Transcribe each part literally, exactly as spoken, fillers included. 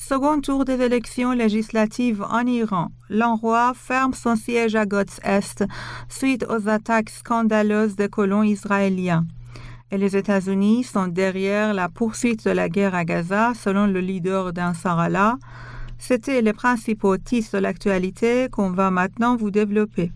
second tour des élections législatives en Iran. L'Enroi ferme son siège à Gotz-Est suite aux attaques scandaleuses des colons israéliens. Et les États-Unis sont derrière la poursuite de la guerre à Gaza, selon le leader d'Ansar Allah. C'était les principaux titres de l'actualité qu'on va maintenant vous développer.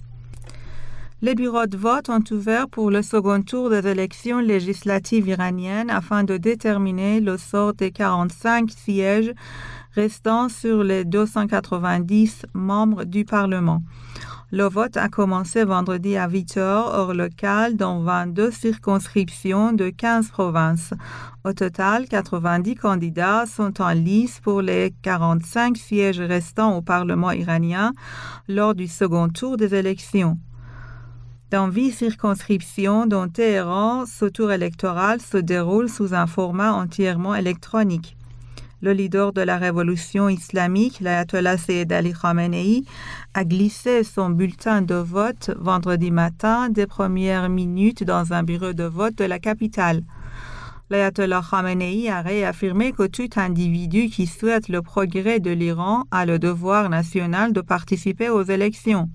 Les bureaux de vote ont ouvert pour le second tour des élections législatives iraniennes afin de déterminer le sort des quarante-cinq sièges restant sur les deux cent quatre-vingt-dix membres du Parlement. Le vote a commencé vendredi à huit heures heure locale dans vingt-deux circonscriptions de quinze provinces. Au total, quatre-vingt-dix candidats sont en lice pour les quarante-cinq sièges restants au Parlement iranien lors du second tour des élections. Dans huit circonscriptions dont Téhéran, ce tour électoral se déroule sous un format entièrement électronique. Le leader de la révolution islamique, l'ayatollah Sayyid Ali Khamenei, a glissé son bulletin de vote vendredi matin des premières minutes dans un bureau de vote de la capitale. L'ayatollah Khamenei a réaffirmé que tout individu qui souhaite le progrès de l'Iran a le devoir national de participer aux élections.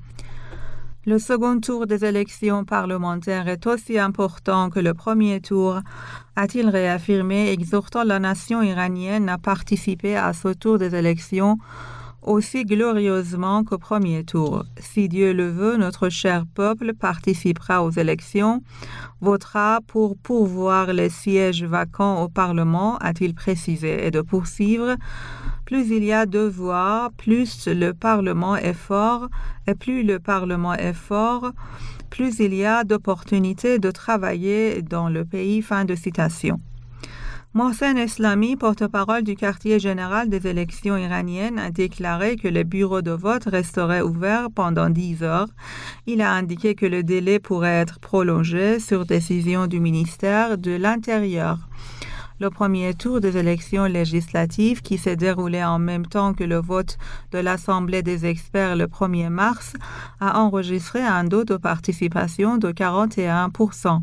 Le second tour des élections parlementaires est aussi important que le premier tour, a-t-il réaffirmé, exhortant la nation iranienne à participer à ce tour des élections aussi glorieusement qu'au premier tour. Si Dieu le veut, notre cher peuple participera aux élections, votera pour pourvoir les sièges vacants au Parlement, a-t-il précisé, et de poursuivre. Plus il y a de voix, plus le Parlement est fort, et plus le Parlement est fort, plus il y a d'opportunités de travailler dans le pays. Fin de citation. Mohsen Eslami, porte-parole du quartier général des élections iraniennes, a déclaré que les bureaux de vote resteraient ouverts pendant dix heures. Il a indiqué que le délai pourrait être prolongé sur décision du ministère de l'Intérieur. Le premier tour des élections législatives, qui s'est déroulé en même temps que le vote de l'Assemblée des experts le premier mars, a enregistré un taux de participation de quarante et un pour cent.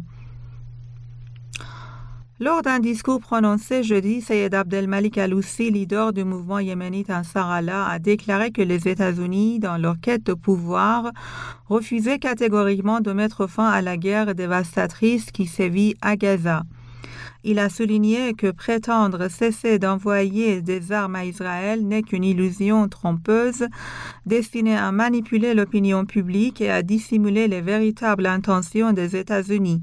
Lors d'un discours prononcé jeudi, Sayed Abdelmalik Al-Houssi, leader du mouvement yéménite Ansar Allah, a déclaré que les États-Unis, dans leur quête de pouvoir, refusaient catégoriquement de mettre fin à la guerre dévastatrice qui sévit à Gaza. Il a souligné que prétendre cesser d'envoyer des armes à Israël n'est qu'une illusion trompeuse destinée à manipuler l'opinion publique et à dissimuler les véritables intentions des États-Unis.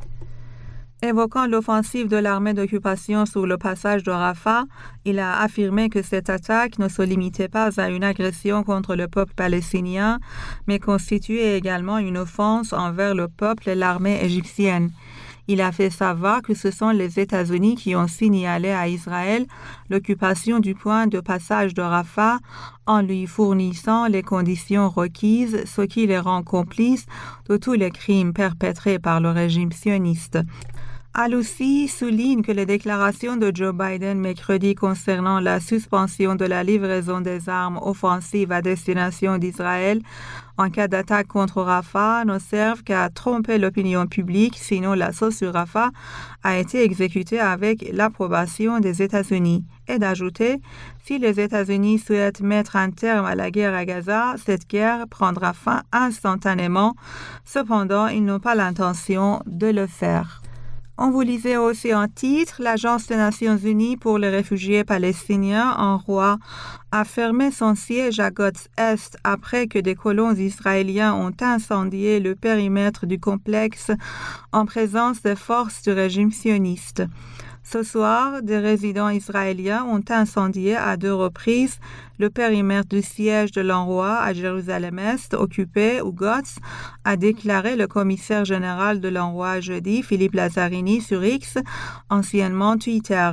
Évoquant l'offensive de l'armée d'occupation sur le passage de Rafah, il a affirmé que cette attaque ne se limitait pas à une agression contre le peuple palestinien, mais constituait également une offense envers le peuple et l'armée égyptienne. Il a fait savoir que ce sont les États-Unis qui ont signalé à Israël l'occupation du point de passage de Rafah en lui fournissant les conditions requises, ce qui les rend complices de tous les crimes perpétrés par le régime sioniste. Al-Houssi souligne que les déclarations de Joe Biden mercredi concernant la suspension de la livraison des armes offensives à destination d'Israël en cas d'attaque contre Rafah ne servent qu'à tromper l'opinion publique, sinon l'assaut sur Rafah a été exécuté avec l'approbation des États-Unis. Et d'ajouter, si les États-Unis souhaitent mettre un terme à la guerre à Gaza, cette guerre prendra fin instantanément. Cependant, ils n'ont pas l'intention de le faire. On vous lisait aussi en titre, l'Agence des Nations Unies pour les réfugiés palestiniens, Enroi, a fermé son siège à Gotz-Est après que des colons israéliens ont incendié le périmètre du complexe en présence des forces du régime sioniste. Ce soir, des résidents israéliens ont incendié à deux reprises le périmètre du siège de l'Enroi à Jérusalem-Est, occupé ou Gotz, a déclaré le commissaire général de l'Enroi jeudi, Philippe Lazzarini, sur X, anciennement Twitter.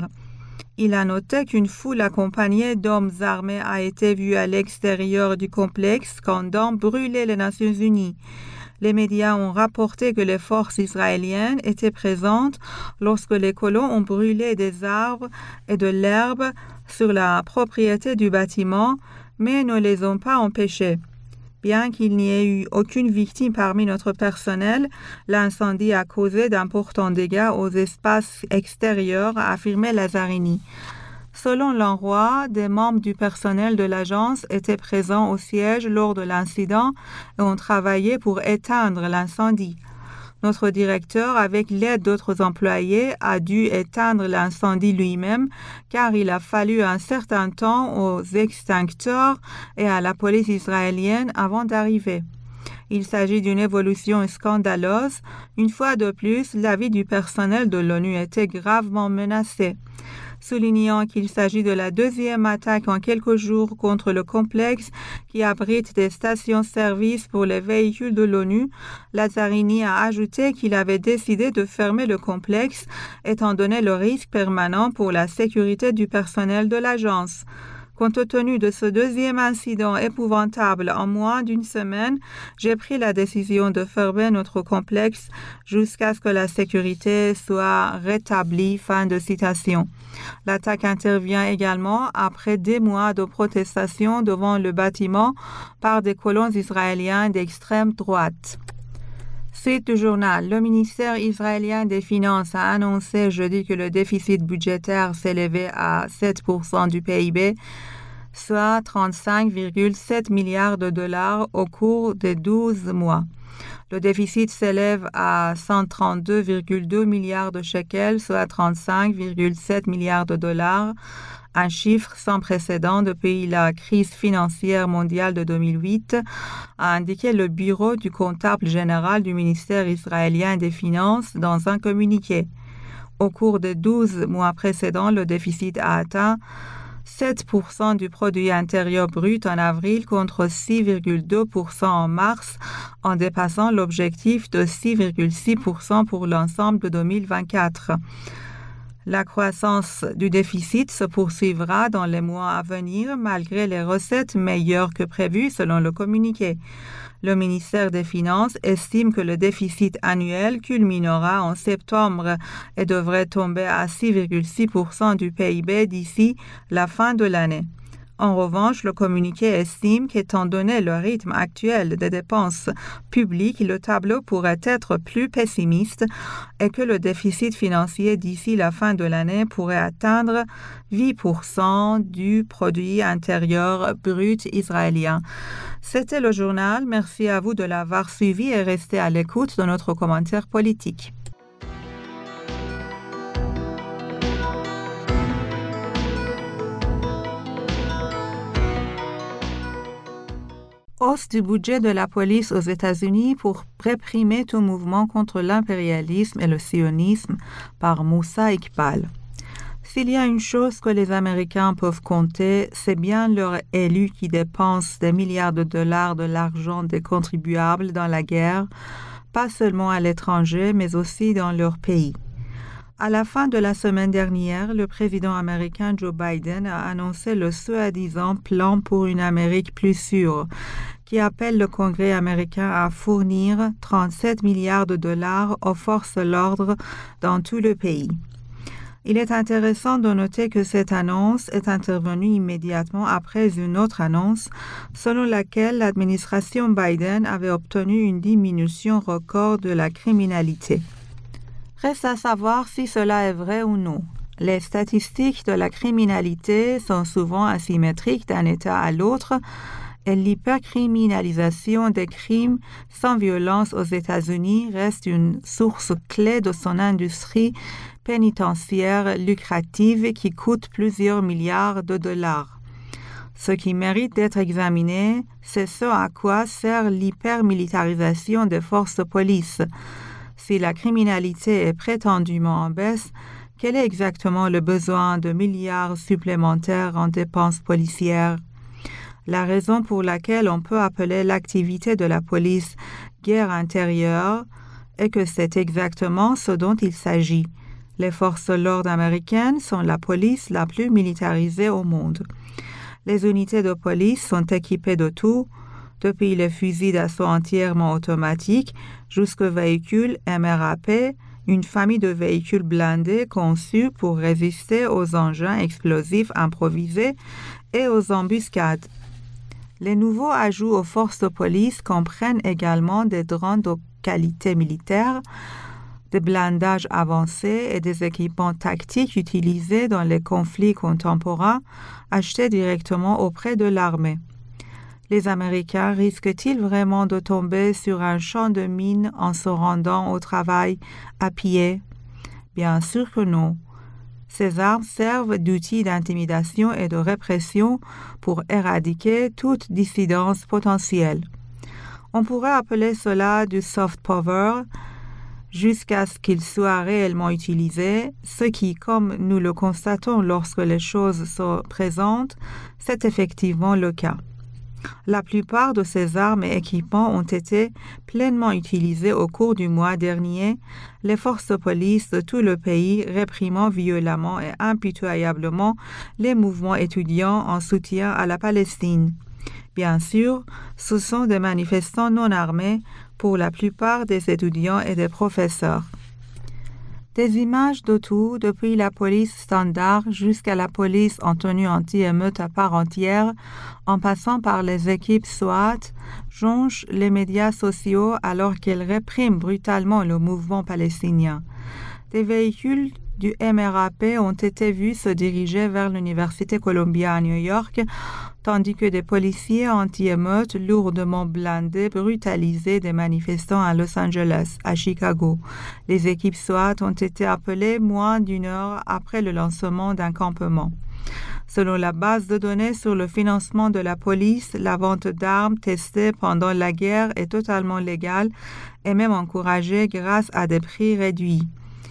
Il a noté qu'une foule accompagnée d'hommes armés a été vue à l'extérieur du complexe scandant « Brûler les Nations Unies ». Les médias ont rapporté que les forces israéliennes étaient présentes lorsque les colons ont brûlé des arbres et de l'herbe sur la propriété du bâtiment, mais ne les ont pas empêchés. Bien qu'il n'y ait eu aucune victime parmi notre personnel, l'incendie a causé d'importants dégâts aux espaces extérieurs, a affirmé Lazzarini. Selon l'envoi, des membres du personnel de l'agence étaient présents au siège lors de l'incident et ont travaillé pour éteindre l'incendie. Notre directeur, avec l'aide d'autres employés, a dû éteindre l'incendie lui-même car il a fallu un certain temps aux extincteurs et à la police israélienne avant d'arriver. Il s'agit d'une évolution scandaleuse. Une fois de plus, la vie du personnel de l'ONU était gravement menacée. Soulignant qu'il s'agit de la deuxième attaque en quelques jours contre le complexe qui abrite des stations-service pour les véhicules de l'ONU, Lazzarini a ajouté qu'il avait décidé de fermer le complexe étant donné le risque permanent pour la sécurité du personnel de l'agence. Compte tenu de ce deuxième incident épouvantable en moins d'une semaine, j'ai pris la décision de fermer notre complexe jusqu'à ce que la sécurité soit rétablie. Fin de citation. L'attaque intervient également après des mois de protestation devant le bâtiment par des colons israéliens d'extrême droite. Suite du journal, le ministère israélien des Finances a annoncé jeudi que le déficit budgétaire s'élevait à sept pour cent du P I B, soit trente-cinq virgule sept milliards de dollars au cours des douze mois. Le déficit s'élève à cent trente-deux virgule deux milliards de shekels, soit trente-cinq virgule sept milliards de dollars, un chiffre sans précédent depuis la crise financière mondiale de deux mille huit, a indiqué le bureau du comptable général du ministère israélien des Finances dans un communiqué. Au cours des douze mois précédents, le déficit a atteint sept pour cent du produit intérieur brut en avril contre six virgule deux pour cent en mars, en dépassant l'objectif de six virgule six pour cent pour l'ensemble de deux mille vingt-quatre. La croissance du déficit se poursuivra dans les mois à venir malgré les recettes meilleures que prévues selon le communiqué. Le ministère des Finances estime que le déficit annuel culminera en septembre et devrait tomber à six virgule six pour cent du P I B d'ici la fin de l'année. En revanche, le communiqué estime qu'étant donné le rythme actuel des dépenses publiques, le tableau pourrait être plus pessimiste et que le déficit financier d'ici la fin de l'année pourrait atteindre huit pour cent du produit intérieur brut israélien. C'était le journal. Merci à vous de l'avoir suivi et restez à l'écoute de notre commentaire politique. Hausse du budget de la police aux États-Unis pour réprimer tout mouvement contre l'impérialisme et le sionisme par Moussa Iqbal. S'il y a une chose que les Américains peuvent compter, c'est bien leurs élus qui dépensent des milliards de dollars de l'argent des contribuables dans la guerre, pas seulement à l'étranger, mais aussi dans leur pays. À la fin de la semaine dernière, le président américain Joe Biden a annoncé le soi-disant plan pour une Amérique plus sûre, qui appelle le Congrès américain à fournir trente-sept milliards de dollars aux forces de l'ordre dans tout le pays. Il est intéressant de noter que cette annonce est intervenue immédiatement après une autre annonce selon laquelle l'administration Biden avait obtenu une diminution record de la criminalité. Reste à savoir si cela est vrai ou non. Les statistiques de la criminalité sont souvent asymétriques d'un État à l'autre et l'hypercriminalisation des crimes sans violence aux États-Unis reste une source clé de son industrie pénitentiaire lucrative qui coûte plusieurs milliards de dollars. Ce qui mérite d'être examiné, c'est ce à quoi sert l'hypermilitarisation des forces de police. Si la criminalité est prétendument en baisse, quel est exactement le besoin de milliards supplémentaires en dépenses policières? La raison pour laquelle on peut appeler l'activité de la police guerre intérieure est que c'est exactement ce dont il s'agit. Les forces de l'ordre américaines sont la police la plus militarisée au monde. Les unités de police sont équipées de tout, depuis les fusils d'assaut entièrement automatiques jusqu'aux véhicules M R A P, une famille de véhicules blindés conçus pour résister aux engins explosifs improvisés et aux embuscades. Les nouveaux ajouts aux forces de police comprennent également des drones de qualité militaire, des blindages avancés et des équipements tactiques utilisés dans les conflits contemporains achetés directement auprès de l'armée. Les Américains risquent-ils vraiment de tomber sur un champ de mines en se rendant au travail à pied? Bien sûr que non. Ces armes servent d'outils d'intimidation et de répression pour éradiquer toute dissidence potentielle. On pourrait appeler cela du soft power, jusqu'à ce qu'il soit réellement utilisé, ce qui, comme nous le constatons lorsque les choses se présentent, c'est effectivement le cas. La plupart de ces armes et équipements ont été pleinement utilisés au cours du mois dernier, les forces de police de tout le pays réprimant violemment et impitoyablement les mouvements étudiants en soutien à la Palestine. Bien sûr, ce sont des manifestants non armés pour la plupart des étudiants et des professeurs. Des images de tout, depuis la police standard jusqu'à la police en tenue anti-émeute à part entière, en passant par les équipes SWAT, jonchent les médias sociaux alors qu'elles répriment brutalement le mouvement palestinien. Des véhicules du M R A P ont été vus se diriger vers l'Université Columbia à New York, tandis que des policiers anti-émeutes lourdement blindés brutalisaient des manifestants à Los Angeles, à Chicago. Les équipes SWAT ont été appelées moins d'une heure après le lancement d'un campement. Selon la base de données sur le financement de la police, la vente d'armes testée pendant la guerre est totalement légale et même encouragée grâce à des prix réduits.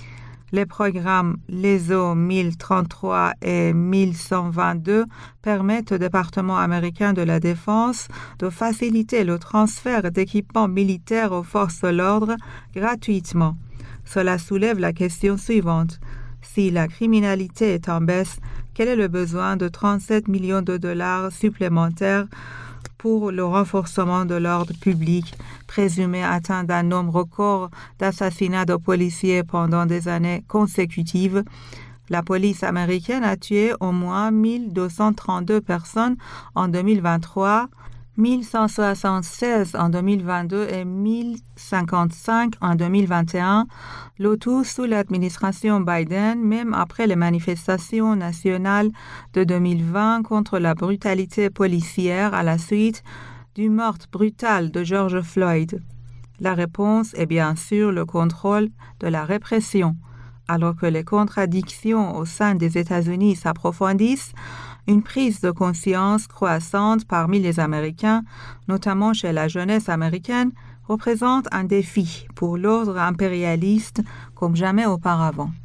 Les programmes L E S O mille trente-trois et mille cent vingt-deux permettent au département américain de la Défense de faciliter le transfert d'équipements militaires aux forces de l'ordre gratuitement. Cela soulève la question suivante. Si la criminalité est en baisse, quel est le besoin de trente-sept millions de dollars supplémentaires pour le renforcement de l'ordre public, présumé atteint d'un nombre record d'assassinats de policiers pendant des années consécutives? La police américaine a tué au moins mille deux cent trente-deux personnes en deux mille vingt-trois, mille cent soixante-seize en deux mille vingt-deux et mille cinquante-cinq en deux mille vingt et un, le tout sous l'administration Biden, même après les manifestations nationales de deux mille vingt contre la brutalité policière à la suite du meurtre brutal de George Floyd. La réponse est bien sûr le contrôle de la répression. Alors que les contradictions au sein des États-Unis s'approfondissent, une prise de conscience croissante parmi les Américains, notamment chez la jeunesse américaine, représente un défi pour l'ordre impérialiste comme jamais auparavant.